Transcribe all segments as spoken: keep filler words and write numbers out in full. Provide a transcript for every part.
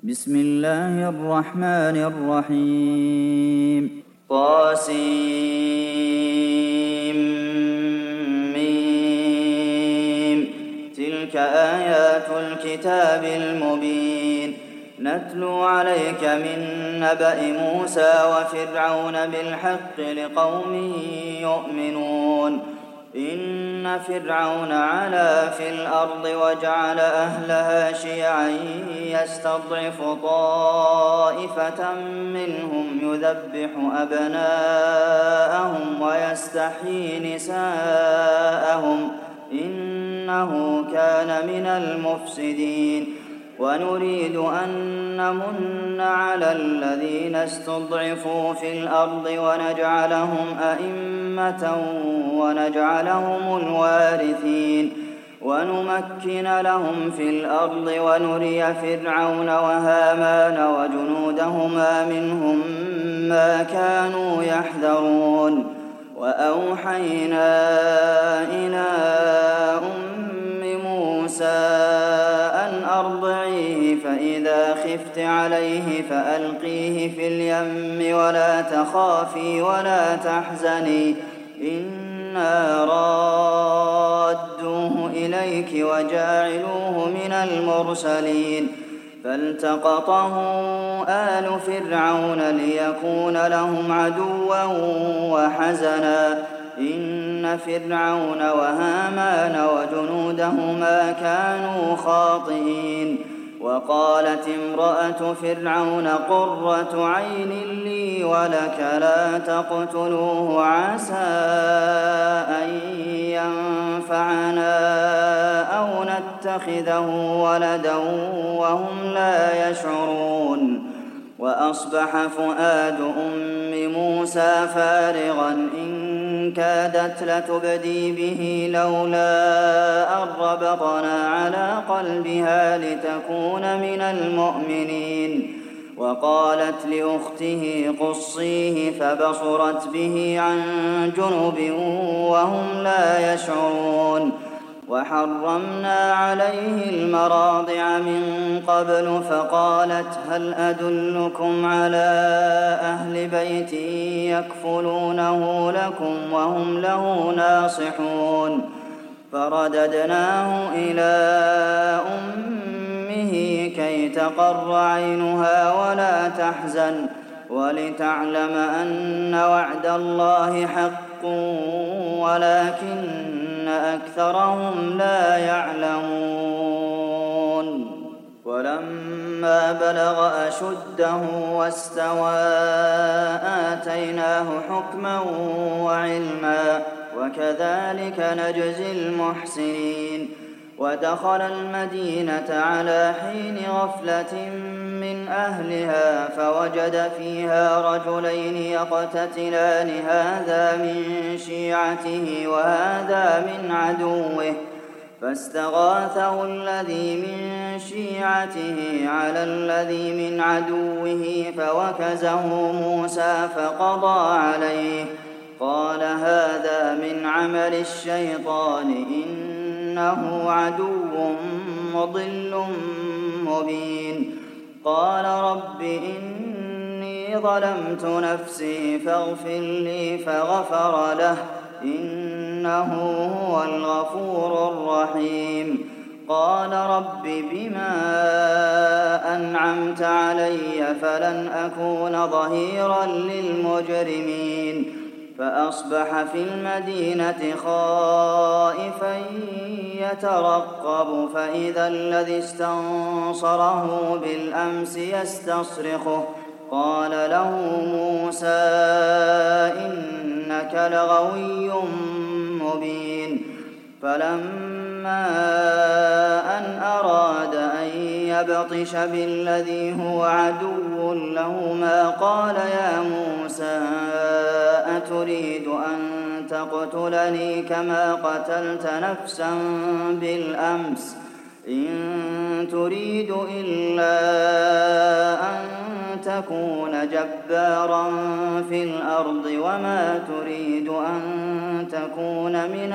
بسم الله الرحمن الرحيم طاسيم ميم تلك آيات الكتاب المبين نتلو عليك من نبأ موسى وفرعون بالحق لقوم يؤمنون إن فرعون علا في الأرض وجعل أهلها شيعا يستضعف طائفة منهم يذبح أبناءهم ويستحيي نساءهم إنه كان من المفسدين ونريد أن نمن على الذين استضعفوا في الأرض ونجعلهم أئمة ونجعلهم الوارثين ونمكن لهم في الأرض ونري فرعون وهامان وجنودهما منهم ما كانوا يحذرون وأوحينا إلى أم موسى أن أرضعيه فإذا خفت عليه فألقيه في اليم ولا تخافي ولا تحزني إنا رادوه إليك وجاعلوه من المرسلين فالتقطه آل فرعون ليكون لهم عدوا وحزنا إن فرعون وهامان وجنودهما كانوا خاطئين وقالت امرأة فرعون قرة عين لي ولك لا تقتلوه عسى أن ينفعنا أو نتخذه ولدا وهم لا يشعرون وأصبح فؤاد أم موسى فارغا إن كادت لتبدي به لولا أن ربطنا على قلبها لتكون من المؤمنين وقالت لأخته قصيه فبصرت به عن جنب وهم لا يشعرون وحرمنا عليه المراضع من قبل فقالت هل أدلكم على أهل بيت يكفلونه لكم وهم له ناصحون فرددناه إلى أمه كي تقر عينها ولا تحزن ولتعلم أن وعد الله حق ولكن أكثرهم لا يعلمون ولما بلغ أشده واستوى آتيناه حكما وعلما وكذلك نجزي المحسنين ودخل المدينة على حين غفلة من أهلها فوجد فيها رجلين يقتتلان هذا من شيعته وهذا من عدوه فاستغاثه الذي من شيعته على الذي من عدوه فوكزه موسى فقضى عليه قال هذا من عمل الشيطان إنه عدو مضل مبين قال رب إني ظلمت نفسي فاغفر لي فغفر له إنه هو الغفور الرحيم قال رب بما أنعمت علي فلن أكون ظهيرا للمجرمين فأصبح في المدينة خائفا يترقب فإذا الذي استنصره بالأمس يستصرخه قال له موسى إنك لغوي مبين فلما أن أراد أن يبطش بالذي هو عدو لهما قال يا موسى أتريد أن تقتلني كما قتلت نفسا بالأمس إن تريد إلا أن تكون جبارا في الأرض وما تريد أن تكون من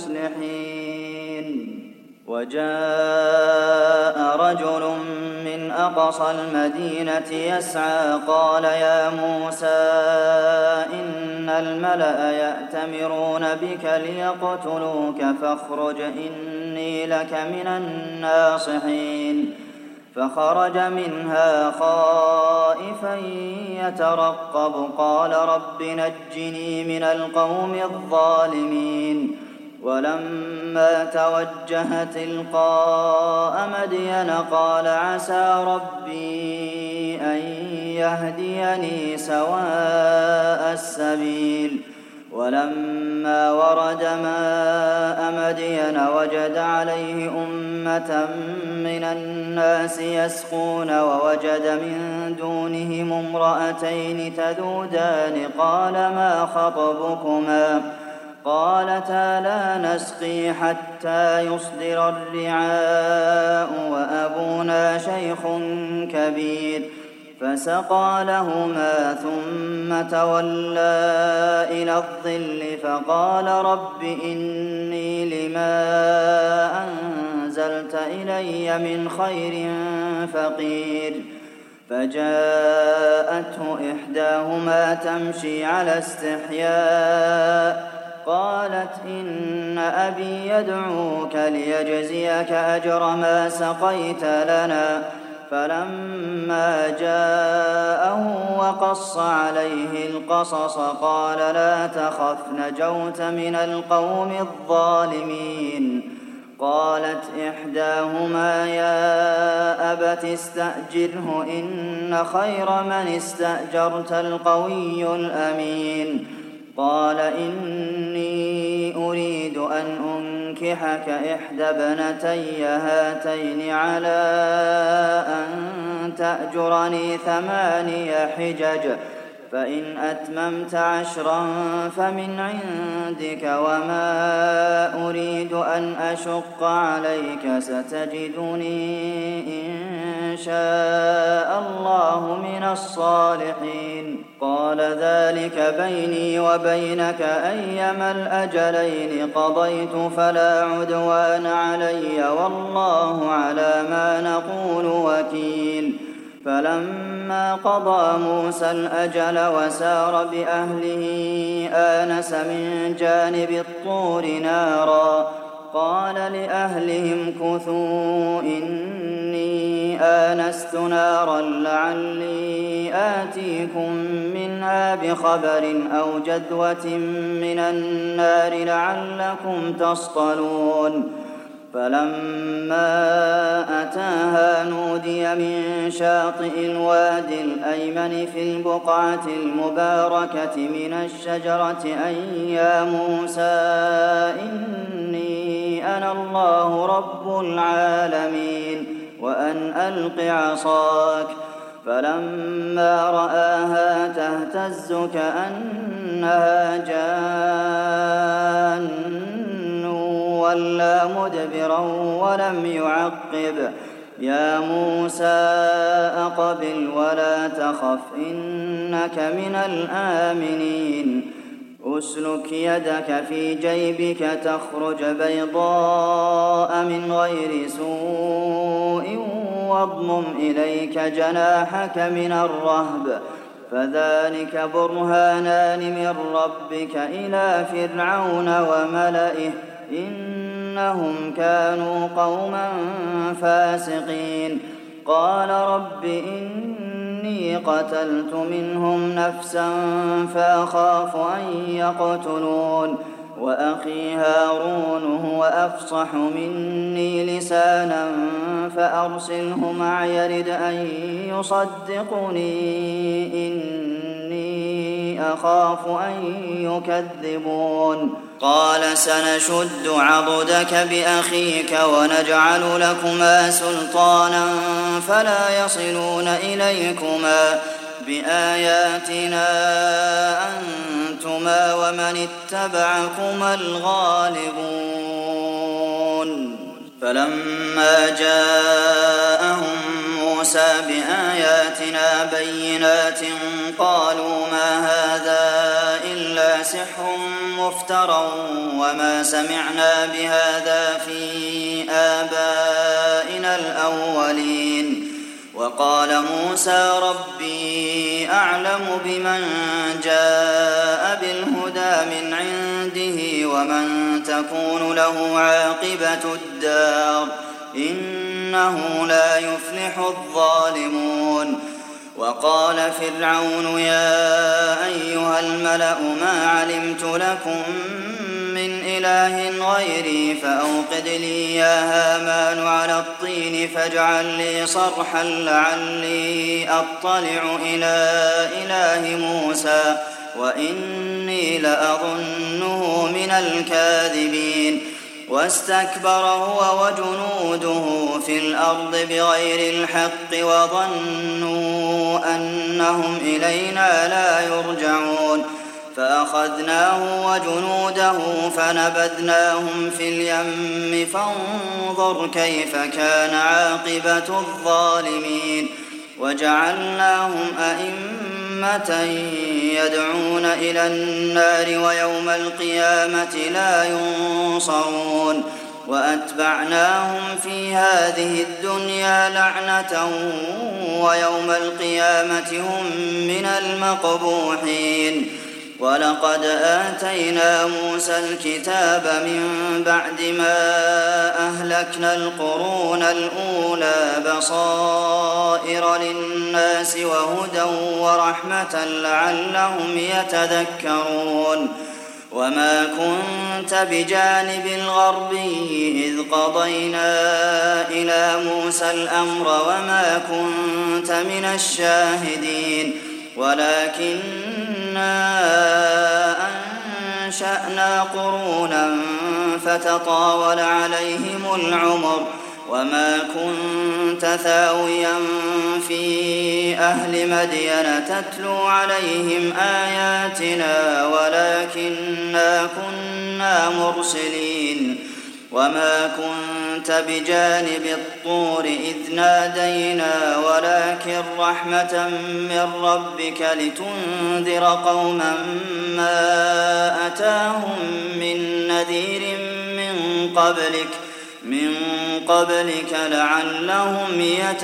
المصلحين وجاء رجل من أقصى المدينة يسعى قال يا موسى إن الملأ يأتمرون بك ليقتلوك فاخرج إني لك من الناصحين فخرج منها خائفا يترقب قال رب نجني من القوم الظالمين ولما توجه تلقاء مدين قال عسى ربي أن يهديني سواء السبيل ولما ورد ماء مدين وجد عليه أمة من الناس يسقون ووجد من دونهم امرأتين تذودان قال ما خطبكما قالتا لا نسقي حتى يصدر الرعاء وأبونا شيخ كبير فسقى لهما ثم تولى إلى الظل فقال رب إني لما أنزلت إلي من خير فقير فجاءته إحداهما تمشي على استحياء قالت إن أبي يدعوك ليجزيك أجر ما سقيت لنا فلما جاءه وقص عليه القصص قال لا تخف نجوت من القوم الظالمين قالت إحداهما يا أبت استأجره إن خير من استأجرت القوي الأمين قال إني أريد أن أنكحك إحدى ابنتي هاتين على أن تأجرني ثماني حجج فإن أتممت عشرا فمن عندك وما أريد أن أشق عليك ستجدني إن شاء الله من الصالحين قال ذلك بيني وبينك أيما الأجلين قضيت فلا عدوان علي والله على ما نقول وكيل فلما قضى موسى الأجل وسار بأهله آنس من جانب الطور نارا قال لأهلهم كثوا إني آنست نارا لعلي آتيكم منها بخبر أو جذوة من النار لعلكم تصطلون فلما أتاها نودي من شاطئ الوادي الأيمن في البقعة المباركة من الشجرة أن يا موسى إني أنا الله رب العالمين وأن ألق عصاك فلما رآها تهتز كأنها جان وَلَّىٰ مُدْبِرًا وَلَمْ يُعَقِّبْ يَا مُوسَىٰ أَقْبِلْ وَلَا تَخَفْ إِنَّكَ مِنَ الْآمِنِينَ أُسْلُكْ يَدَكَ فِي جَيْبِكَ تَخْرُجْ بَيْضَاءَ مِنْ غَيْرِ سُوءٍ وَاضْمُمْ إِلَيْكَ جَنَاحَكَ مِنَ الرَّهْبِ فَذَٰلِكَ بُرْهَانَانِ مِن رَّبِّكَ إِلَىٰ فِرْعَوْنَ وَمَلَئِهِ إِنَّهُمْ كَانُوا قَوْمًا فَاسِقِينَ قَالَ رَبِّ إِنِّي قَتَلْتُ مِنْهُمْ نَفْسًا فَأَخَافُ أَن يَقْتُلُونِ وَأَخِي هَارُونُ هُوَ أَفْصَحُ مِنِّي لِسَانًا فَأَرْسِلْهُ مَعِيَ يَرِدْ أَن يُصَدِّقُنِي إِنِّي أَخَافُ أَن يُكَذِّبُونِ قَالَ سَنَشُدُّ عَضُدَكَ بِأَخِيكَ وَنَجْعَلُ لَكُمَا سُلْطَانًا فَلَا يَصِلُونَ إِلَيْكُمَا بِآيَاتِنَا أَنتُمَا وَمَنِ اتَّبَعَكُمَا الْغَالِبُونَ فَلَمَّا جَاءَهُم مُّوسَىٰ بِآيَاتِنَا بَيِّنَاتٍ قَالُوا مَا هَٰذَا إِلَّا سِحْرٌ مُّفْتَرًى وَمَا سَمِعْنَا بِهَٰذَا فِي آبَائِنَا الْأَوَّلِينَ وقال موسى ربي أعلم بمن جاء بالهدى من عنده ومن تكون له عاقبة الدار إنه لا يفلح الظالمون. وقال فرعون يا أيها الملأ ما علمت لكم من إله غيري فأوقد لي يا هامان على الطين فاجعل لي صرحا لعلي أطلع إلى إله موسى وإني لأظنه من الكاذبين. واستكبر هو وجنوده في الأرض بغير الحق وظنوا أنهم إلينا لا يرجعون فأخذناه وجنوده فنبذناهم في اليم فانظر كيف كان عاقبة الظالمين. وجعلناهم أئمة يدعون إلى النار ويوم القيامة لا ينصرون. وأتبعناهم في هذه الدنيا لعنة ويوم القيامة هم من المقبوحين. ولقد آتينا موسى الكتاب من بعد ما أهلكنا القرون الأولى بصائر للناس وهدى ورحمة لعلهم يتذكرون. وما كنت بجانب الغربي إذ قضينا إلى موسى الأمر وما كنت من الشاهدين ولكننا أنشأنا قرونا فتطاول عليهم العمر وما كنت ثاويا في أهل مدين تتلو عليهم آياتنا ولكننا كنا مرسلين. وما كنت بجانب الطور إذ نادينا ولكن رحمة من ربك لتنذر قوما ما أتاهم من نذير من قبلك من قبلك لعلهم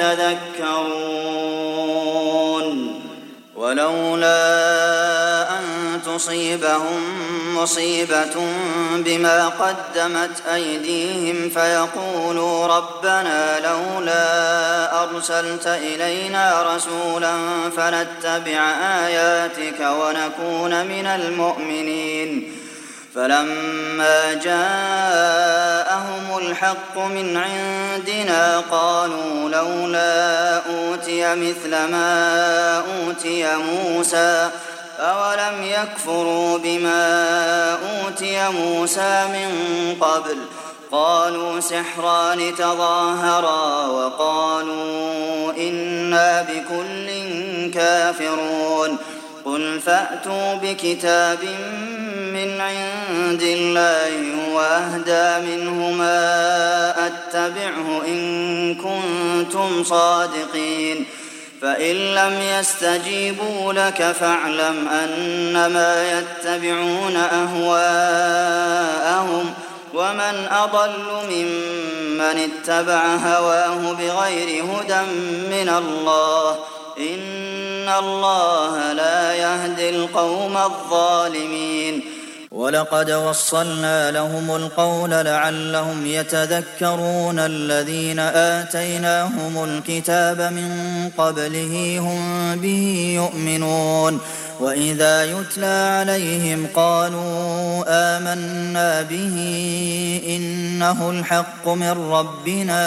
يتذكرون. ولولا أن تصيبهم مصيبة بما قدمت أيديهم فيقولوا ربنا لولا أرسلت إلينا رسولا فنتبع آياتك ونكون من المؤمنين. فلما جاءهم الحق من عندنا قالوا لولا أوتي مثل ما أوتي موسى أولم يكفروا بما أوتي موسى من قبل قالوا سحران تظاهرا وقالوا إنا بكل كافرون. قل فأتوا بكتاب من عند الله وأهدى منه ما أتبعه إن كنتم صادقين. فإن لم يستجيبوا لك فاعلم أنما يتبعون أهواءهم ومن أضل ممن اتبع هواه بغير هدى من الله إن الله لا يهدي القوم الظالمين. ولقد وصلنا لهم القول لعلهم يتذكرون الذين آتيناهم الكتاب من قبله هم به يؤمنون. وإذا يتلى عليهم قالوا آمنا به إنه الحق من ربنا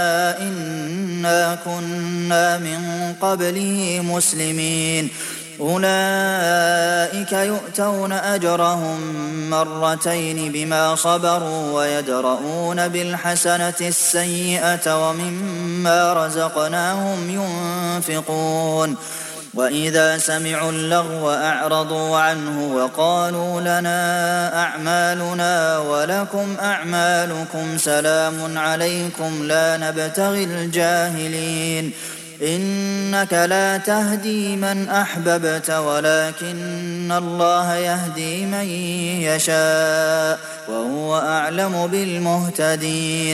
إنا كنا من قبله مسلمين. أولئك يؤتون أجرهم مرتين بما صبروا ويدرؤون بالحسنة السيئة ومما رزقناهم ينفقون. وإذا سمعوا اللغو أعرضوا عنه وقالوا لنا أعمالنا ولكم أعمالكم سلام عليكم لا نبتغي الجاهلين. إنك لا تهدي من أحببت ولكن الله يهدي من يشاء وهو أعلم بالمهتدين.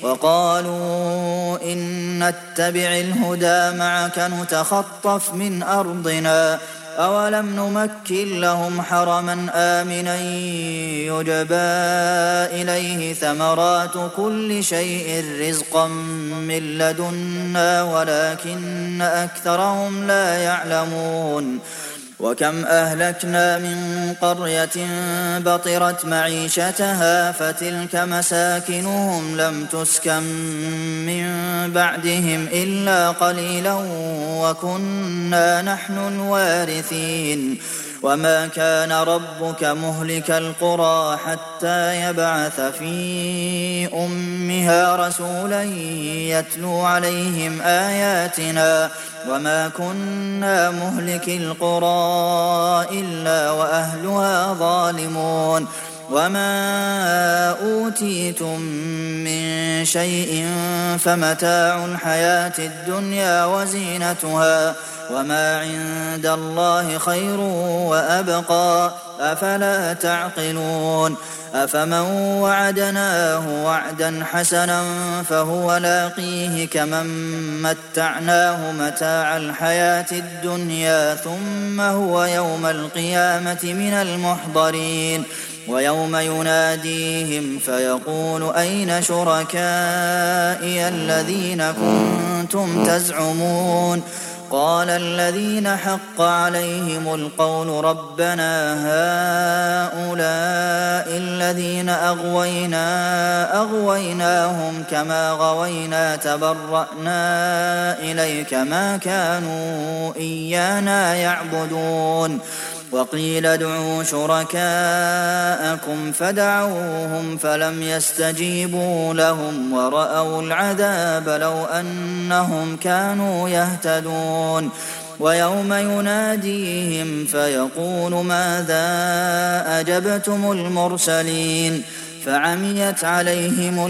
وقالوا إن نتبع الهدى معك نتخطف من أرضنا أولم نمكن لهم حرما آمنا يجبى إليه ثمرات كل شيء رزقا من لدنا ولكن أكثرهم لا يعلمون وكم أهلكنا من قرية بطرت معيشتها فتلك مساكنهم لم تسكن من بعدهم إلا قليلا وكنا نحن الوارثين وما كان ربك مهلك القرى حتى يبعث في أمها رسولا يتلو عليهم آياتنا وما كنا مهلك القرى إلا وأهلها ظالمون وما أوتيتم من شيء فمتاع الحياة الدنيا وزينتها وما عند الله خير وأبقى أفلا تعقلون أفمن وعدناه وعدا حسنا فهو لاقيه كمن متعناه متاع الحياة الدنيا ثم هو يوم القيامة من المحضرين ويوم يناديهم فيقول أين شركائي الذين كنتم تزعمون قال الذين حق عليهم القول ربنا هؤلاء الذين أغوينا أغويناهم كما غوينا تبرأنا إليك ما كانوا إيانا يعبدون وقيل ادعوا شركاءكم فدعوهم فلم يستجيبوا لهم ورأوا العذاب لو أنهم كانوا يهتدون ويوم يناديهم فيقول ماذا أجبتم المرسلين فعميت عليهم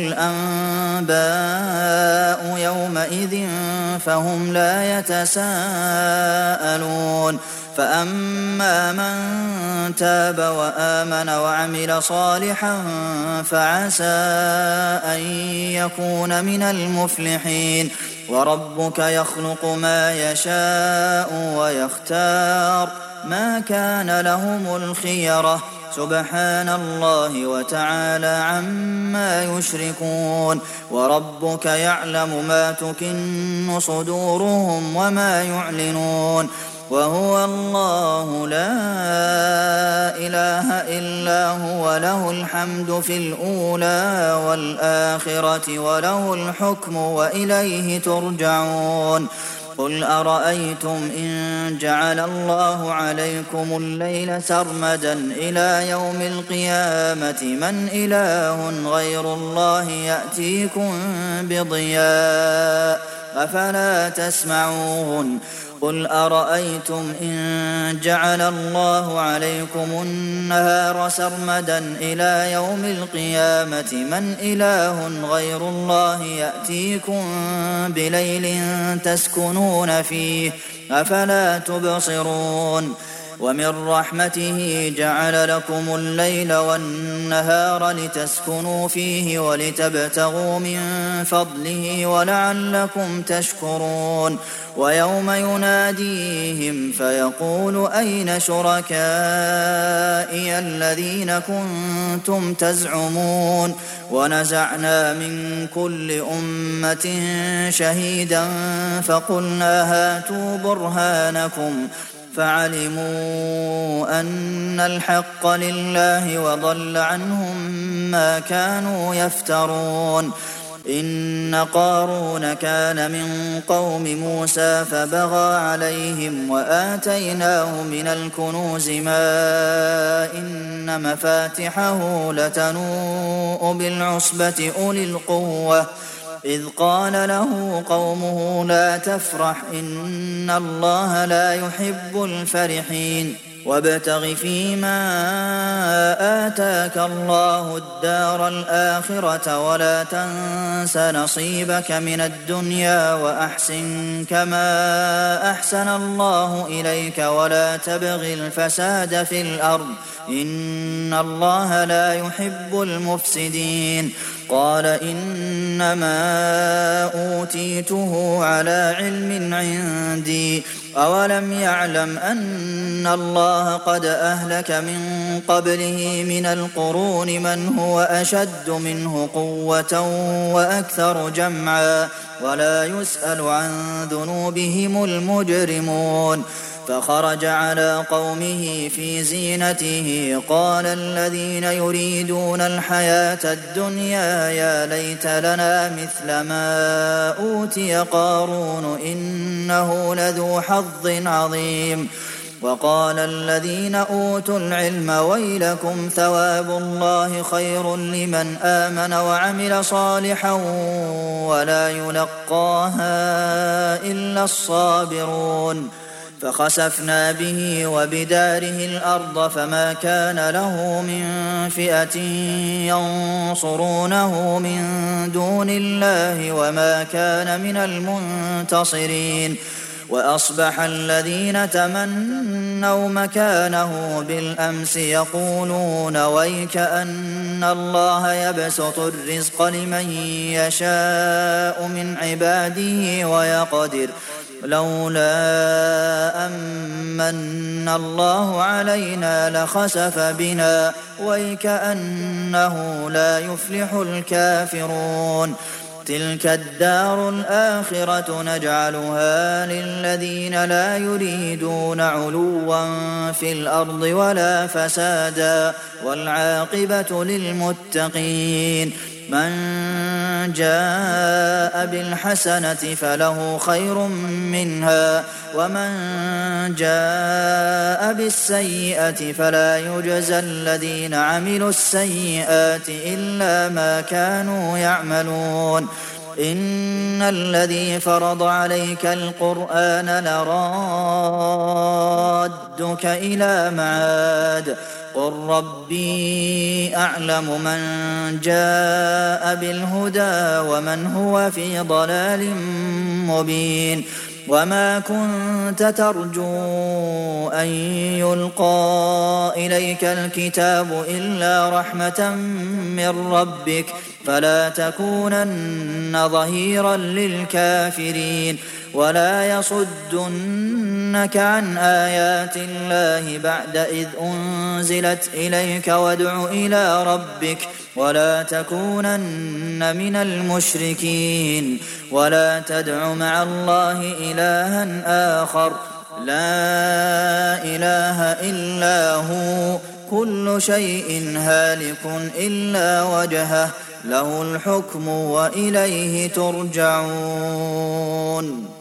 الأنباء يومئذ فهم لا يتساءلون فأما من تاب وآمن وعمل صالحا فعسى أن يكون من المفلحين وربك يخلق ما يشاء ويختار ما كان لهم الخيرة سبحان الله وتعالى عما يشركون وربك يعلم ما تكن صدورهم وما يعلنون وهو الله لا إله إلا هو له الحمد في الأولى والآخرة وله الحكم وإليه ترجعون قل أرأيتم إن جعل الله عليكم الليل سرمدا إلى يوم القيامة من إله غير الله يأتيكم بضياء أفلا تسمعون قل أرأيتم إن جعل الله عليكم النهار سرمدا إلى يوم القيامة من إله غير الله يأتيكم بليل تسكنون فيه أفلا تبصرون ومن رحمته جعل لكم الليل والنهار لتسكنوا فيه ولتبتغوا من فضله ولعلكم تشكرون ويوم يناديهم فيقول أين شركائي الذين كنتم تزعمون ونزعنا من كل أمة شهيدا فقلنا هاتوا برهانكم فعلموا أن الحق لله وضل عنهم ما كانوا يفترون إن قارون كان من قوم موسى فبغى عليهم وآتيناه من الكنوز ما إن مفاتحه لتنوء بالعصبة أولي القوة إذ قال له قومه لا تفرح إن الله لا يحب الفرحين وابتغ فيما آتاك الله الدار الآخرة ولا تنس نصيبك من الدنيا وأحسن كما أحسن الله إليك ولا تبغ الفساد في الأرض إن الله لا يحب المفسدين قال إنما أوتيته على علم عندي أولم يعلم أن الله قد أهلك من قبله من القرون من هو أشد منه قوة وأكثر جمعا ولا يسأل عن ذنوبهم المجرمون فخرج على قومه في زينته قال الذين يريدون الحياة الدنيا يا ليت لنا مثل ما أوتي قارون إنه لذو حظ عظيم وقال الذين أوتوا العلم ويلكم ثواب الله خير لمن آمن وعمل صالحا ولا يلقاها إلا الصابرون فخسفنا به وبداره الأرض فما كان له من فئة ينصرونه من دون الله وما كان من المنتصرين وأصبح الذين تمنوا مكانه بالأمس يقولون ويك أن الله يبسط الرزق لمن يشاء من عباده ويقدر لولا أمن الله علينا لخسف بنا ويكأنه لا يفلح الكافرون تلك الدار الآخرة نجعلها للذين لا يريدون علوا في الأرض ولا فسادا والعاقبة للمتقين من جاء بالحسنة فله خير منها ومن جاء بالسيئة فلا يجزى الذين عملوا السيئات إلا ما كانوا يعملون إن الذي فرض عليك القرآن لرادك إلى معاد قل ربي أعلم من جاء بالهدى ومن هو في ضلال مبين وما كنت ترجو أن يلقى إليك الكتاب إلا رحمة من ربك فلا تكونن ظهيرا للكافرين ولا يصدنك عن آيات الله بعد إذ أنزلت إليك وادع إلى ربك ولا تكونن من المشركين ولا تدع مع الله إلها آخر لا إله إلا هو كل شيء هالك إلا وجهه له الحكم وإليه ترجعون.